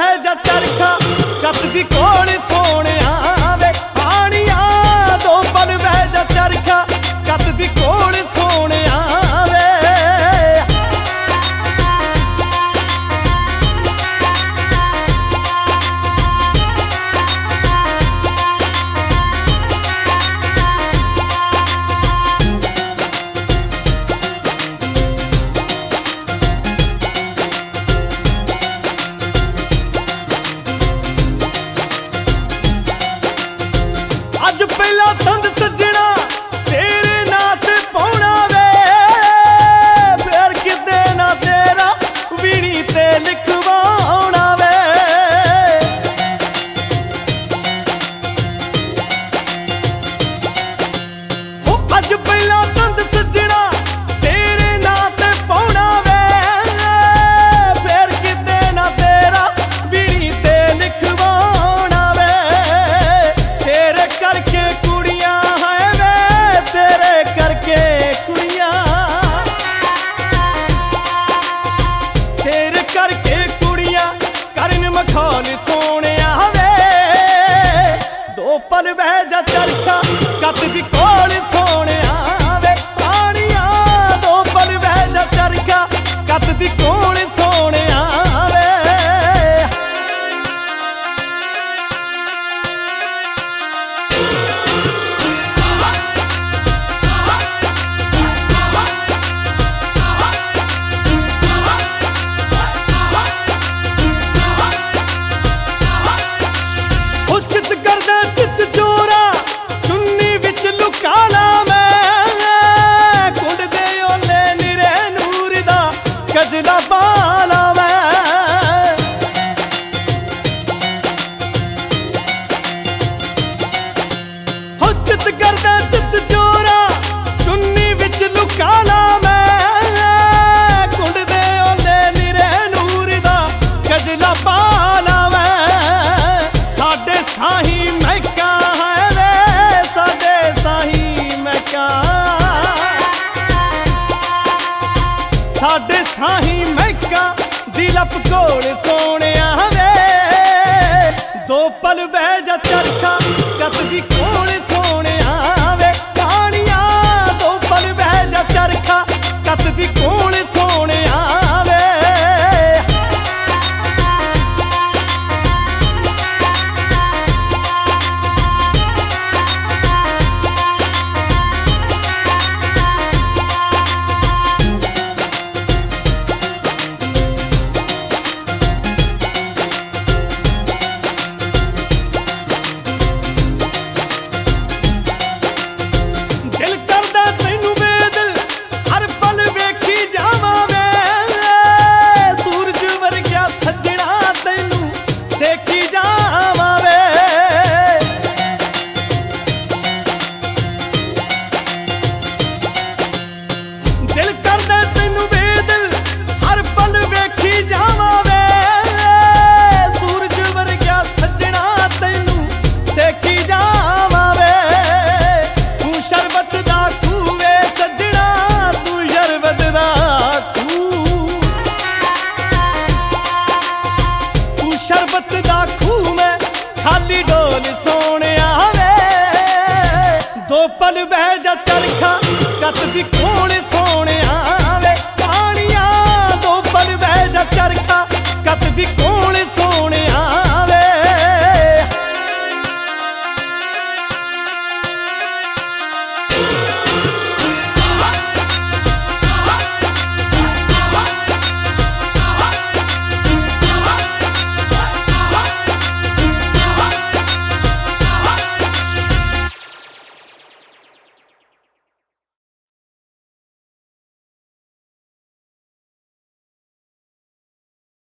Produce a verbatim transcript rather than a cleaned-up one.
बह जा चरखा कत दी कोल सोनिया वे पानिया दो पल बह जा चरखा कत दी कोल सोनिया वे अज पहला तंद सजना तेरे नाथ पौना वे फिर किदे ना तेरा वीणी ते लिखवाना वे ओ अज पहला तंद सजना तेरे नाथ पौना वे फिर किदे ना तेरा वीणी ते लिखवाना वे तेरे करके कुड़ियां है वे तेरे करके कुड़ियां तेरे करके कुड़ियां करन मखौल सोनिया वे दो पल बह जा चरखा कत दी कोल सोनिया वे पानिया दो पल बह जा चरखा कत दी कोल सोनिया वे उचित करदा चित जोरा सुन्नी विच लुकाला मैं कुंड दे ओले निरे नूर दा गजला पाला मैं उचित करदा चित जोरा सुन्नी विच लुकाला मैं कुंड दे ओले निरे नूर दा गजला पाला मैं साडे साही मैका है वे साडे साही मैका साडे साही मैका दिलप कोल सोनिया वे दो पल बह जा चरखा कत दी कोल सोनिया वे पानिया दो पल बह जा चरखा कत दी कोल सोनिया वे दिल करदा तैनू बेदिल हर पल वेखी जावां वे सूरज वर्गिया सजना तैनू सेकी जावां वे दिल करदा तैनू बेदिल हर पल वेखी जावां वे सूरज वर्गिया सजना तैनू सेकी जावां वे तू शरबत दा खूवे सजना तू शरबत दा खूह तू शरबत दा खूह में खाली डोल सोनिया वे दो पल बह जा चरखा कत दी कोल सोनिया वे पानिया दो पल बह जा चरखा कत दी कोल